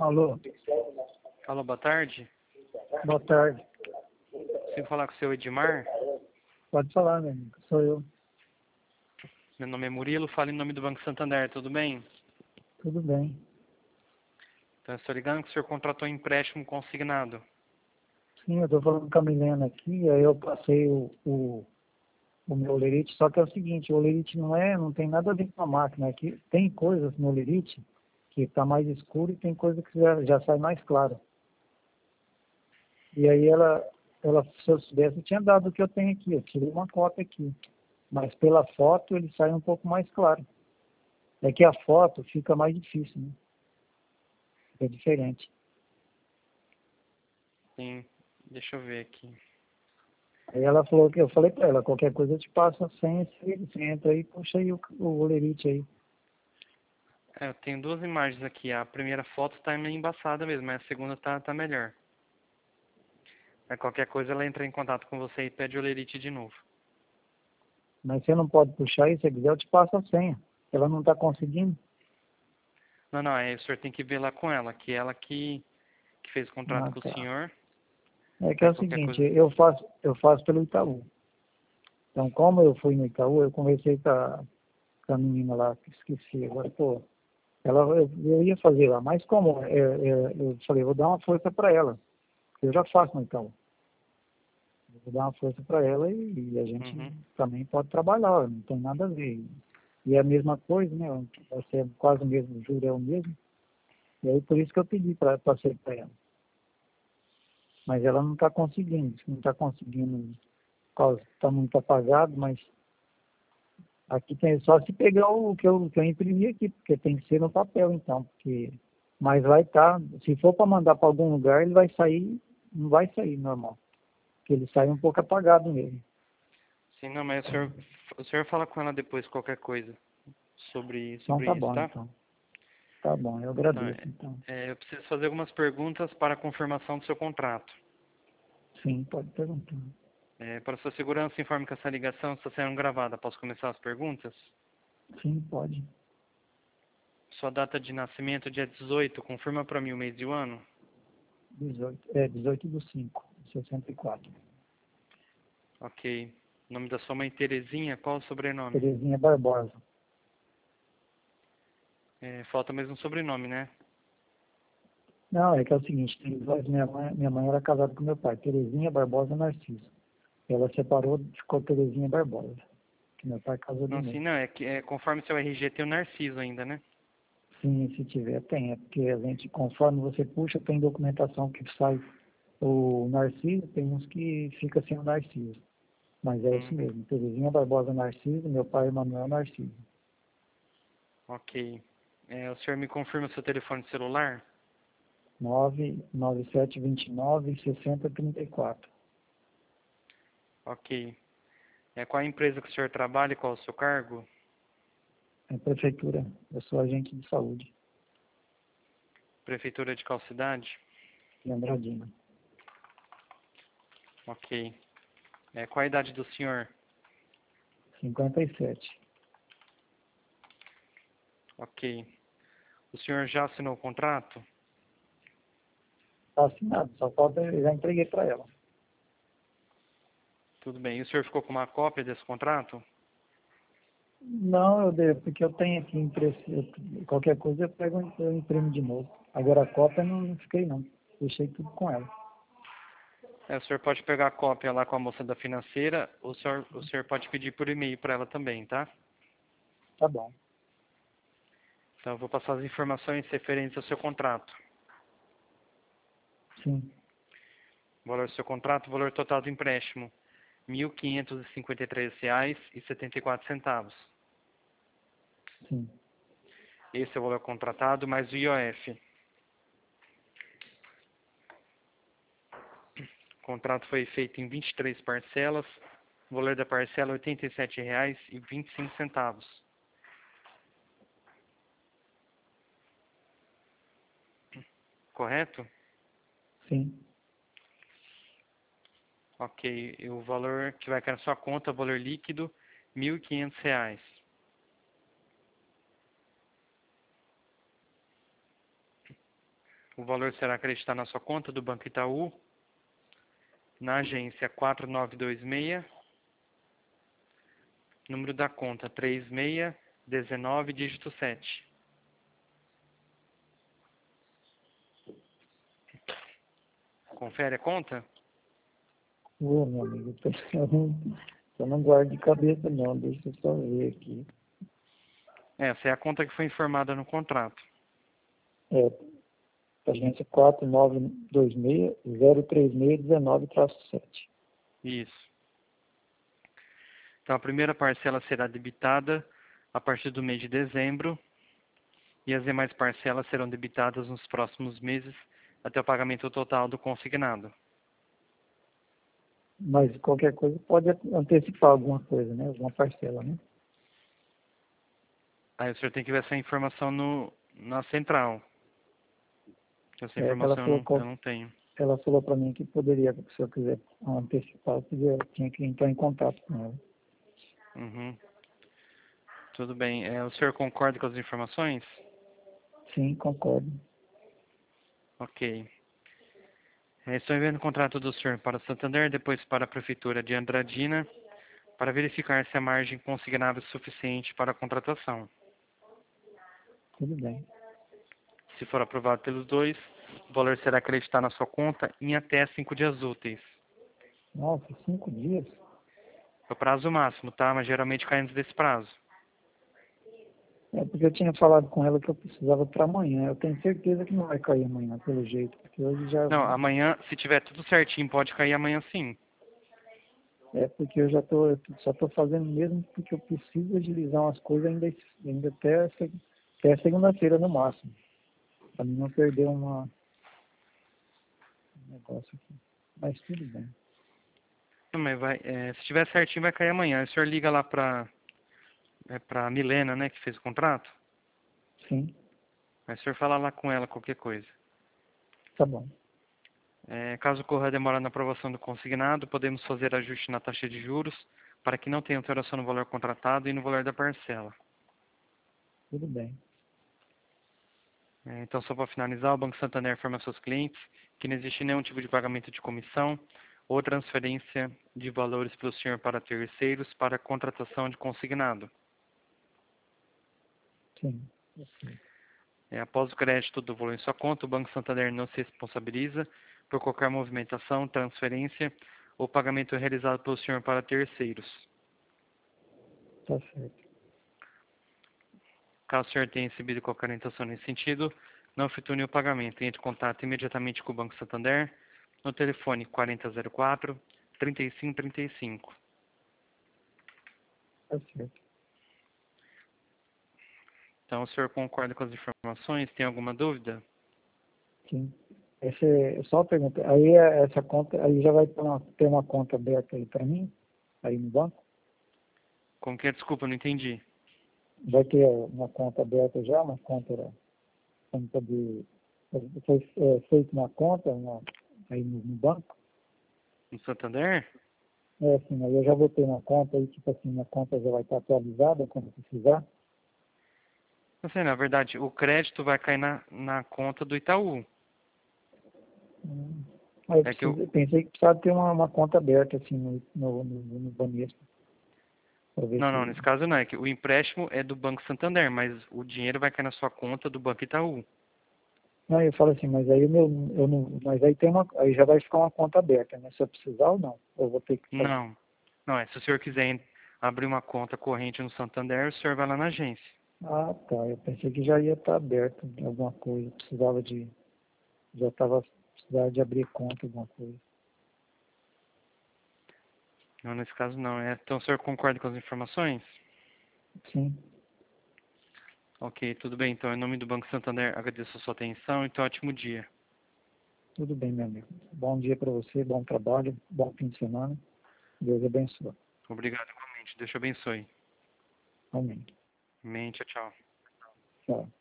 Alô, Alô, boa tarde. boa tarde. Consigo falar com o seu Edmar? Pode falar, meu amigo. Sou eu. Meu nome é Murilo, falo em nome do Banco Santander, tudo bem? Tudo bem. Então, eu estou ligando que o senhor contratou um empréstimo consignado. Sim, eu estou falando com a Milena aqui, aí eu passei o meu olerite, só que é o seguinte, o olerite não tem nada a ver com a máquina. Aqui tem coisas no olerite que está mais escuro e tem coisa que já sai mais claro. E aí se eu soubesse, eu tinha dado o que eu tenho aqui, eu tirei uma cópia aqui. Mas pela foto ele sai um pouco mais claro. É que a foto fica mais difícil, né? É diferente. Sim, deixa eu ver aqui. Aí ela falou que eu falei pra ela, qualquer coisa eu te passo a senha, você entra aí e puxa aí o olerite aí. Eu tenho duas imagens aqui. A primeira foto está meio embaçada mesmo, mas a segunda tá melhor. Aí qualquer coisa ela entra em contato com você e pede o olerite de novo. Mas você não pode puxar aí, se você quiser eu te passo a senha. Ela não está conseguindo. Não, aí o senhor tem que ver lá com ela, que ela que fez o contrato Ah, com o tá. senhor. É que é Aí o qualquer seguinte, coisa. eu faço pelo Itaú. Então, como eu fui no Itaú, eu conversei com a menina lá, que esqueci agora, pô. Eu ia fazer lá, mas como eu falei, vou dar uma força para ela. Eu já faço no Itaú. Eu vou dar uma força para ela e a gente Uhum. também pode trabalhar, não tem nada a ver. E é a mesma coisa, né? Vai ser quase o mesmo, o juro é o mesmo. E aí por isso que eu pedi para ser para ela. Mas ela não está conseguindo, está muito apagado, mas aqui tem só se pegar o que eu imprimi aqui, porque tem que ser no papel então, mas vai estar, se for para mandar para algum lugar, ele vai sair, não vai sair normal, porque ele sai um pouco apagado mesmo. Sim, não, mas o senhor fala com ela depois qualquer coisa sobre Então tá isso, bom, tá? então. Tá bom, eu Então, agradeço, então. eu preciso fazer algumas perguntas para a confirmação do seu contrato. Sim, pode perguntar. Para sua segurança, informe que essa ligação está sendo gravada. Posso começar as perguntas? Sim, pode. Sua data de nascimento, dia 18, confirma para mim o mês e o ano? 18/5/64. Ok. Nome da sua mãe, Terezinha, qual o sobrenome? Terezinha Barbosa. Falta mesmo o sobrenome, né? Não, é que é o seguinte, minha mãe era casada com meu pai, Terezinha Barbosa Narciso. Ela separou, ficou Terezinha Barbosa, que meu pai casou de Não, sim, novo. não. Conforme seu RG tem o Narciso ainda, né? Sim, se tiver, tem. É porque a gente, conforme você puxa, tem documentação que sai o Narciso, tem uns que fica sem o Narciso. Mas é isso Uhum. mesmo, Terezinha Barbosa Narciso, meu pai Emanuel Narciso. Ok. O senhor me confirma o seu telefone celular? 99729 6034. Ok. Qual a empresa que o senhor trabalha e qual o seu cargo? É prefeitura, eu sou agente de saúde, Prefeitura de qual cidade? de Andradina. Ok. Qual a idade do senhor? 57. Ok. O senhor já assinou o contrato? Está assinado, só falta, eu já entreguei para ela. Tudo bem. E o senhor ficou com uma cópia desse contrato? Não, porque eu tenho aqui impresso, qualquer coisa eu imprimo de novo. Agora a cópia não fiquei não, deixei tudo com ela. O senhor pode pegar a cópia lá com a moça da financeira, o senhor pode pedir por e-mail para ela também, tá? Tá bom, Então eu vou passar as informações referentes ao seu contrato. sim, O valor do seu contrato, o valor total do empréstimo, R$ 1.553,74. sim, Esse é o valor contratado mais o IOF. O contrato foi feito em 23 parcelas. O valor da parcela é R$ 87,25. Correto? sim. Ok. E o valor que vai cair na sua conta, o valor líquido, R$ 1.500. o valor será acreditado na sua conta do Banco Itaú, na agência 4926, número da conta 3619, dígito 7. Confere a conta? Ô, meu amigo, eu não guardo de cabeça não, deixa eu só ver aqui. Essa é a conta que foi informada no contrato. É, agência 4926-036-19-7. Isso. Então, a primeira parcela será debitada a partir do mês de dezembro e as demais parcelas serão debitadas nos próximos meses até o pagamento total do consignado. Mas qualquer coisa pode antecipar alguma coisa, né? Alguma parcela, né? Aí o senhor tem que ver essa informação na central. Essa Ela informação falou, eu não tenho. ela falou para mim que poderia, se eu quiser antecipar, eu tinha que entrar em contato com ela. Uhum. Tudo bem. O senhor concorda com as informações? Sim, concordo. Ok. Estou enviando o contrato do senhor para Santander, depois para a Prefeitura de Andradina, para verificar se a margem consignada é suficiente para a contratação. Tudo bem. Se for aprovado pelos dois, o valor será acreditado na sua conta em até 5 dias úteis. Nossa, 5 dias? É o prazo máximo, tá? Mas geralmente cai antes desse prazo. É porque eu tinha falado com ela que eu precisava para amanhã. Eu tenho certeza que não vai cair amanhã, pelo jeito, porque hoje já... Não, amanhã, se tiver tudo certinho, pode cair amanhã sim. É porque eu só estou fazendo mesmo porque eu preciso agilizar umas coisas ainda até segunda-feira no máximo. Para mim não perder um negócio aqui. Mas tudo bem. Não, mas se tiver certinho, vai cair amanhã. O senhor liga lá pra Milena, né, que fez o contrato. Sim, Aí o senhor fala lá com ela qualquer coisa. tá bom. Caso ocorra a demora na aprovação do consignado, podemos fazer ajuste na taxa de juros para que não tenha alteração no valor contratado e no valor da parcela. Tudo bem. Então, só para finalizar, o Banco Santander informa aos seus clientes que não existe nenhum tipo de pagamento de comissão ou transferência de valores pelo senhor para terceiros para a contratação de consignado. Sim, ok. Após o crédito do valor em sua conta, o Banco Santander não se responsabiliza por qualquer movimentação, transferência ou pagamento realizado pelo senhor para terceiros. Tá certo. Caso o senhor tenha recebido qualquer orientação nesse sentido, não efetue o pagamento. Entre em contato imediatamente com o Banco Santander no telefone 4004-3535. Tá certo. Então, o senhor concorda com as informações? Tem alguma dúvida? Sim. Só uma pergunta. Aí essa conta, aí já vai ter uma conta aberta aí para mim, aí no banco? Como que é? Desculpa, não entendi. Vai ter uma conta aberta já, uma conta de... Foi feita uma conta aí no banco? No Santander? É assim, aí eu já botei uma conta aí, tipo assim, minha conta já vai estar atualizada quando precisar. Não sei, na verdade, o crédito vai cair na conta do Itaú. Aí É que eu, eu pensei que precisava ter uma conta aberta assim no Banespa. Para ver não, se... nesse caso não. É que o empréstimo é do Banco Santander, mas o dinheiro vai cair na sua conta do Banco Itaú. Não, eu falo assim, mas aí eu não, mas aí aí já vai ficar uma conta aberta, né? Se eu precisar ou não, eu vou ter que fazer. Não, não é. Se o senhor quiser abrir uma conta corrente no Santander, o senhor vai lá na agência. Ah, tá. Eu pensei que já ia estar aberto alguma coisa. Precisava de abrir conta, alguma coisa. Não, nesse caso não. Então o senhor concorda com as informações? Sim, Ok, tudo bem. Então, em nome do Banco Santander, agradeço a sua atenção e tenha um ótimo dia. tudo bem, meu amigo. Bom dia para você, bom trabalho, bom fim de semana. Deus abençoe. Obrigado igualmente. Deus te abençoe. Amém. Amém. Tchau, tchau. Tchau.